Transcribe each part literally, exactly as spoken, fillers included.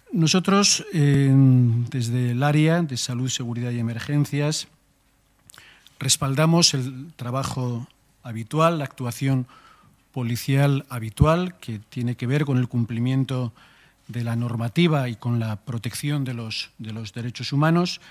Nosotros, eh, desde el área de Salud, Seguridad y Emergencias, respaldamos el trabajo habitual, la actuación policial habitual, que tiene que ver con el cumplimiento de la normativa y con la protección de los, de los derechos humanos,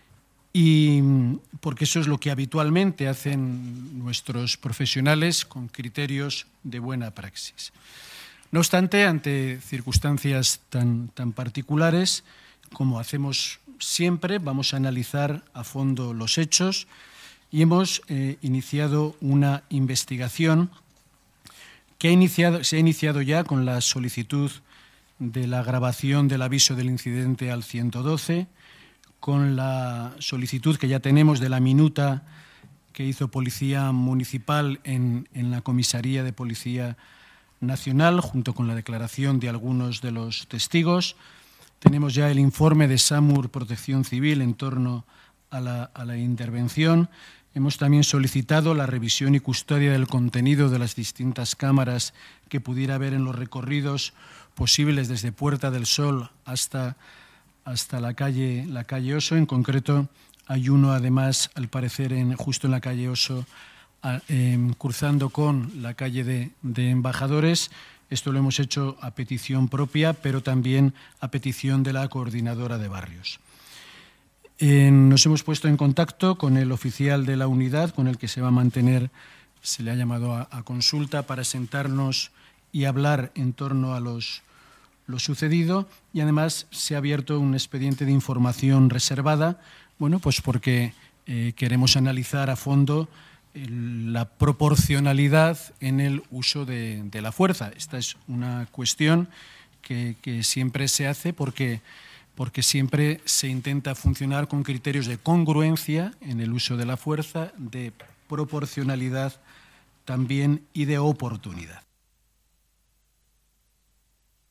y porque eso es lo que habitualmente hacen nuestros profesionales con criterios de buena praxis. No obstante, ante circunstancias tan, tan particulares, como hacemos siempre, vamos a analizar a fondo los hechos y hemos eh, iniciado una investigación que ha iniciado, se ha iniciado ya con la solicitud de la grabación del aviso del incidente al ciento doce, con la solicitud que ya tenemos de la minuta que hizo Policía Municipal en, en la Comisaría de Policía Nacional, junto con la declaración de algunos de los testigos. Tenemos ya el informe de SAMUR Protección Civil en torno a la, a la intervención. Hemos también solicitado la revisión y custodia del contenido de las distintas cámaras que pudiera haber en los recorridos posibles desde Puerta del Sol hasta, hasta la, calle, la calle Oso. En concreto, hay uno, además, al parecer, en, justo en la calle Oso, a, eh, cruzando con la calle de, de Embajadores. Esto lo hemos hecho a petición propia, pero también a petición de la Coordinadora de Barrios. Eh, nos hemos puesto en contacto con el oficial de la unidad, con el que se va a mantener, se le ha llamado a, a consulta para sentarnos y hablar en torno a los, lo sucedido, y además se ha abierto un expediente de información reservada, bueno, pues porque eh, queremos analizar a fondo la proporcionalidad en el uso de, de la fuerza. Esta es una cuestión que, que siempre se hace porque, porque siempre se intenta funcionar con criterios de congruencia en el uso de la fuerza, de proporcionalidad también y de oportunidad.